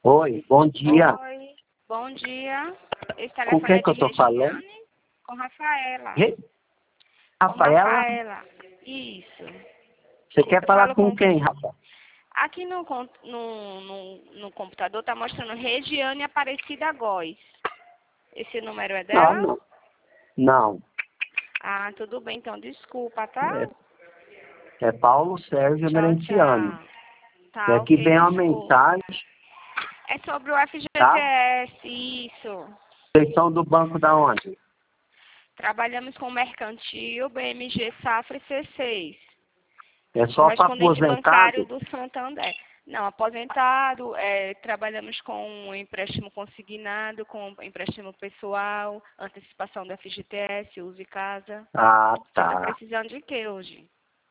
Oi, bom dia. Oi, bom dia. Esse Com telefone quem é que eu de tô falando? Regiane? Com Rafaela. Com Rafaela? Rafaela. Isso. Você quer Eu falar falo com com... quem, rapaz? Aqui no computador tá mostrando Regiane Aparecida Góes. Esse número é Não, dela? não. Não. Ah, tudo bem, então desculpa, tá? É Paulo Sérgio Tchau, Emerenciano. tchau. E Tá, aqui ok, vem uma desculpa. mensagem, É sobre o tá? FGTS, isso. Vocês são do banco da onde? Trabalhamos com Mercantil, BMG Safra e C6. É só para Correspondente bancário aposentado? do Santander. Não, aposentado, trabalhamos com empréstimo consignado, com empréstimo pessoal, antecipação da FGTS, uso de casa. Ah, Você está tá. precisando de quê hoje?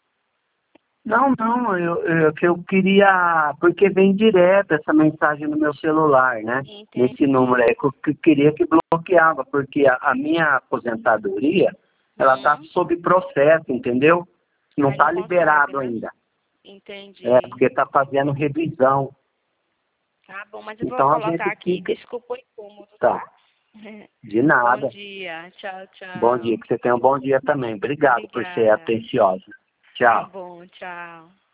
Não, eu queria, porque vem direto essa mensagem no meu celular, né? Nesse número Entendi. aí, que eu queria que bloqueava, porque a minha aposentadoria, ela tá sob processo, entendeu? Não Aí não tá consegue, liberado né? ainda. É, Entendi. porque tá fazendo revisão. Tá bom, mas eu vou Então a colocar gente aqui. fica, Desculpa o incômodo, tá, tá? de Bom nada. dia. Tchau, Bom dia, tchau. que você tenha um bom dia também. Obrigado por ser Obrigada. atenciosa. Tá Tchau. bom, tchau.